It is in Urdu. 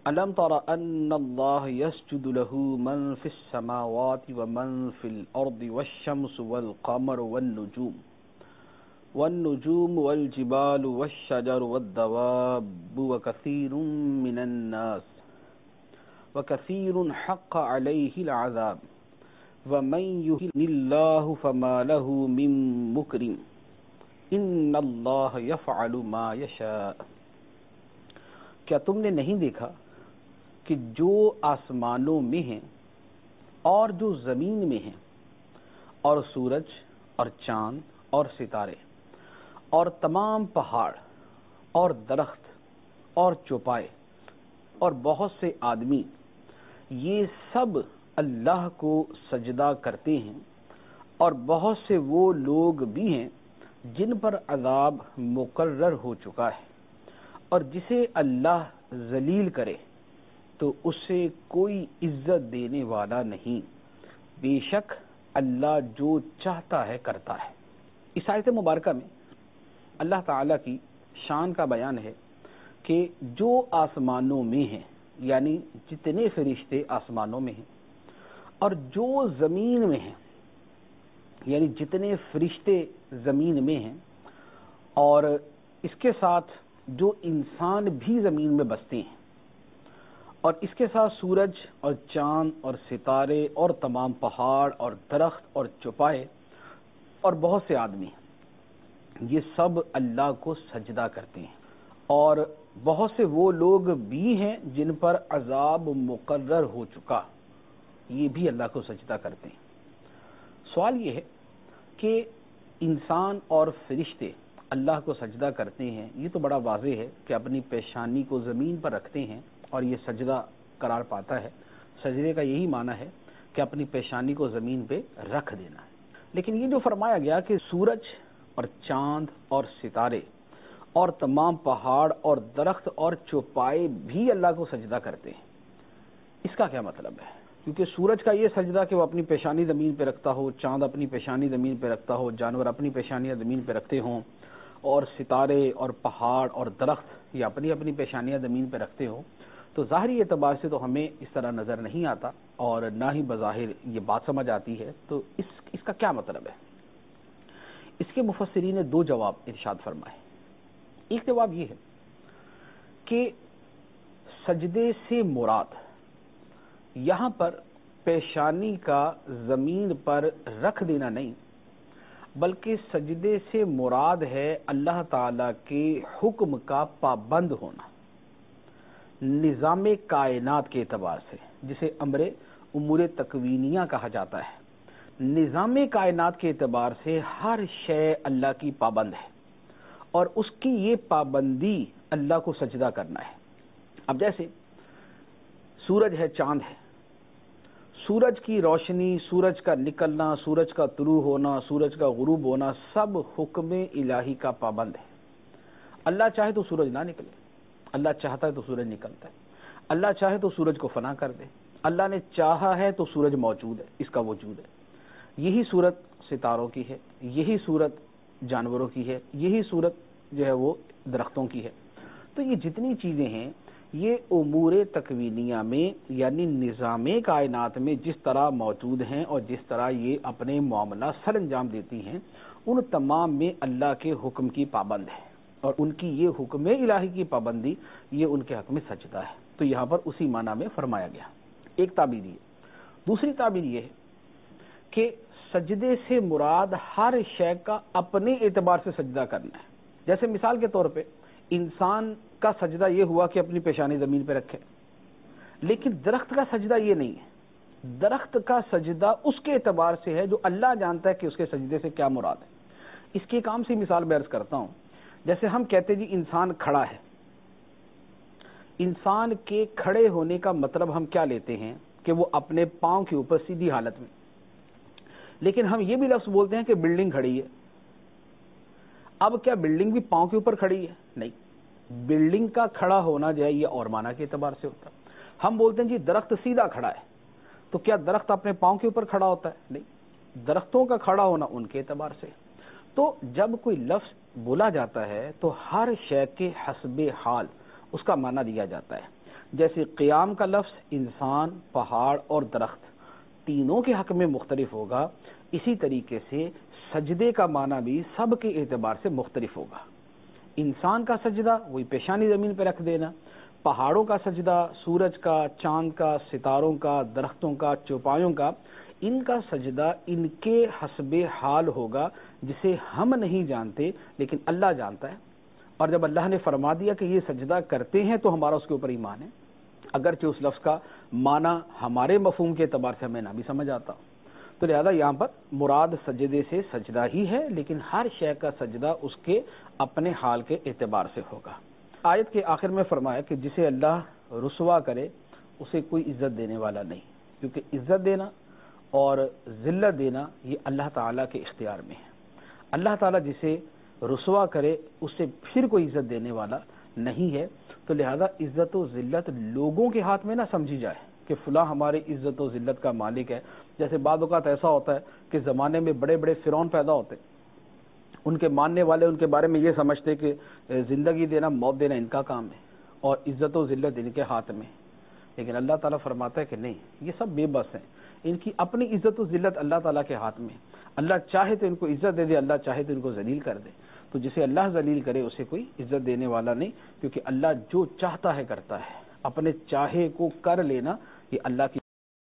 ألم تر أن الله يسجد له من في السماوات ومن في الأرض والشمس والقمر والنجوم والجبال والشجر والدواب وكثير من الناس وكثير حق عليه العذاب ومن يهن الله فما له من مكرم ان اللہ یفعل ما یشاء۔ کیا تم نے نہیں دیکھا کہ جو آسمانوں میں ہیں اور جو زمین میں ہیں، اور سورج اور چاند اور ستارے اور تمام پہاڑ اور درخت اور چوپائے اور بہت سے آدمی، یہ سب اللہ کو سجدہ کرتے ہیں، اور بہت سے وہ لوگ بھی ہیں جن پر عذاب مقرر ہو چکا ہے، اور جسے اللہ ذلیل کرے تو اسے کوئی عزت دینے والا نہیں، بے شک اللہ جو چاہتا ہے کرتا ہے۔ اس آیت مبارکہ میں اللہ تعالیٰ کی شان کا بیان ہے کہ جو آسمانوں میں ہیں، یعنی جتنے فرشتے آسمانوں میں ہیں، اور جو زمین میں ہیں، یعنی جتنے فرشتے زمین میں ہیں، اور اس کے ساتھ جو انسان بھی زمین میں بستے ہیں، اور اس کے ساتھ سورج اور چاند اور ستارے اور تمام پہاڑ اور درخت اور چوپائے اور بہت سے آدمی، یہ سب اللہ کو سجدہ کرتے ہیں، اور بہت سے وہ لوگ بھی ہیں جن پر عذاب مقرر ہو چکا، یہ بھی اللہ کو سجدہ کرتے ہیں۔ سوال یہ ہے کہ انسان اور فرشتے اللہ کو سجدہ کرتے ہیں، یہ تو بڑا واضح ہے کہ اپنی پیشانی کو زمین پر رکھتے ہیں اور یہ سجدہ قرار پاتا ہے۔ سجدے کا یہی معنی ہے کہ اپنی پیشانی کو زمین پہ رکھ دینا ہے۔ لیکن یہ جو فرمایا گیا کہ سورج اور چاند اور ستارے اور تمام پہاڑ اور درخت اور چوپائے بھی اللہ کو سجدہ کرتے ہیں، اس کا کیا مطلب ہے؟ کیونکہ سورج کا یہ سجدہ کہ وہ اپنی پیشانی زمین پہ رکھتا ہو، چاند اپنی پیشانی زمین پہ رکھتا ہو، جانور اپنی پیشانیاں زمین پہ رکھتے ہوں، اور ستارے اور پہاڑ اور درخت یہ اپنی اپنی پیشانیاں زمین پہ رکھتے ہوں، تو ظاہری اعتبار سے تو ہمیں اس طرح نظر نہیں آتا، اور نہ ہی بظاہر یہ بات سمجھ آتی ہے۔ تو اس کا کیا مطلب ہے؟ اس کے مفسرین نے دو جواب ارشاد فرمائے۔ ایک جواب یہ ہے کہ سجدے سے مراد یہاں پر پیشانی کا زمین پر رکھ دینا نہیں، بلکہ سجدے سے مراد ہے اللہ تعالی کے حکم کا پابند ہونا، نظام کائنات کے اعتبار سے، جسے امور تکوینیہ کہا جاتا ہے۔ نظام کائنات کے اعتبار سے ہر شے اللہ کی پابند ہے، اور اس کی یہ پابندی اللہ کو سجدہ کرنا ہے۔ اب جیسے سورج ہے، چاند ہے، سورج کی روشنی، سورج کا نکلنا، سورج کا طلوع ہونا، سورج کا غروب ہونا، سب حکم الہی کا پابند ہے۔ اللہ چاہے تو سورج نہ نکلے، اللہ چاہتا ہے تو سورج نکلتا ہے، اللہ چاہے تو سورج کو فنا کر دے، اللہ نے چاہا ہے تو سورج موجود ہے، اس کا وجود ہے۔ یہی صورت ستاروں کی ہے، یہی صورت جانوروں کی ہے، یہی صورت جو ہے وہ درختوں کی ہے۔ تو یہ جتنی چیزیں ہیں، یہ امور تکوینیہ میں یعنی نظام کائنات میں جس طرح موجود ہیں اور جس طرح یہ اپنے معاملہ سر انجام دیتی ہیں، ان تمام میں اللہ کے حکم کی پابند ہے، اور ان کی یہ حکم الہی کی پابندی یہ ان کے حق میں سجدہ ہے۔ تو یہاں پر اسی معنی میں فرمایا گیا۔ ایک تعبیر یہ۔ دوسری تعبیر یہ ہے کہ سجدے سے مراد ہر شے کا اپنے اعتبار سے سجدہ کرنا ہے۔ جیسے مثال کے طور پہ انسان کا سجدہ یہ ہوا کہ اپنی پیشانی زمین پہ رکھے، لیکن درخت کا سجدہ یہ نہیں ہے۔ درخت کا سجدہ اس کے اعتبار سے ہے جو اللہ جانتا ہے کہ اس کے سجدے سے کیا مراد ہے۔ اس کی ایک عام سی مثال بیان کرتا ہوں۔ جیسے ہم کہتے جی انسان کھڑا ہے، انسان کے کھڑے ہونے کا مطلب ہم کیا لیتے ہیں کہ وہ اپنے پاؤں کے اوپر سیدھی حالت میں، لیکن ہم یہ بھی لفظ بولتے ہیں کہ بلڈنگ کھڑی ہے۔ اب کیا بلڈنگ بھی پاؤں کے اوپر کھڑی ہے؟ نہیں، بلڈنگ کا کھڑا ہونا جو ہے یہ اور معنی کے اعتبار سے ہوتا ہے۔ ہم بولتے ہیں جی درخت سیدھا کھڑا ہے، تو کیا درخت اپنے پاؤں کے اوپر کھڑا ہوتا ہے؟ نہیں، درختوں کا کھڑا ہونا ان کے اعتبار سے۔ تو جب کوئی لفظ بولا جاتا ہے تو ہر شے کے حسب حال اس کا معنی دیا جاتا ہے۔ جیسے قیام کا لفظ انسان، پہاڑ اور درخت تینوں کے حق میں مختلف ہوگا، اسی طریقے سے سجدے کا معنی بھی سب کے اعتبار سے مختلف ہوگا۔ انسان کا سجدہ وہی پیشانی زمین پہ رکھ دینا، پہاڑوں کا سجدہ سورج کا، چاند کا، ستاروں کا، درختوں کا، چوپایوں کا، ان کا سجدہ ان کے حسب حال ہوگا جسے ہم نہیں جانتے لیکن اللہ جانتا ہے۔ اور جب اللہ نے فرما دیا کہ یہ سجدہ کرتے ہیں تو ہمارا اس کے اوپر ایمان ہے، اگرچہ اس لفظ کا معنی ہمارے مفہوم کے اعتبار سے ہمیں نہ بھی سمجھ آتا، تو لہذا یہاں پر مراد سجدے سے سجدہ ہی ہے، لیکن ہر شے کا سجدہ اس کے اپنے حال کے اعتبار سے ہوگا۔ آیت کے آخر میں فرمایا کہ جسے اللہ رسوا کرے اسے کوئی عزت دینے والا نہیں، کیونکہ عزت دینا اور ذلت دینا یہ اللہ تعالیٰ کے اختیار میں ہے۔ اللہ تعالیٰ جسے رسوا کرے اسے پھر کوئی عزت دینے والا نہیں ہے، تو لہذا عزت و ذلت لوگوں کے ہاتھ میں نہ سمجھی جائے کہ فلاں ہماری عزت و ذلت کا مالک ہے۔ جیسے بعض اوقات ایسا ہوتا ہے کہ زمانے میں بڑے بڑے فرعون پیدا ہوتے، ان کے ماننے والے ان کے بارے میں یہ سمجھتے کہ زندگی دینا موت دینا ان کا کام ہے اور عزت و ذلت ان کے ہاتھ میں، لیکن اللہ تعالیٰ فرماتا ہے کہ نہیں، یہ سب بے بس ہیں، ان کی اپنی عزت و ذلت اللہ تعالیٰ کے ہاتھ میں۔ اللہ چاہے تو ان کو عزت دے دے، اللہ چاہے تو ان کو ذلیل کر دے، تو جسے اللہ ذلیل کرے اسے کوئی عزت دینے والا نہیں، کیونکہ اللہ جو چاہتا ہے کرتا ہے، اپنے چاہے کو کر لینا یہ اللہ کی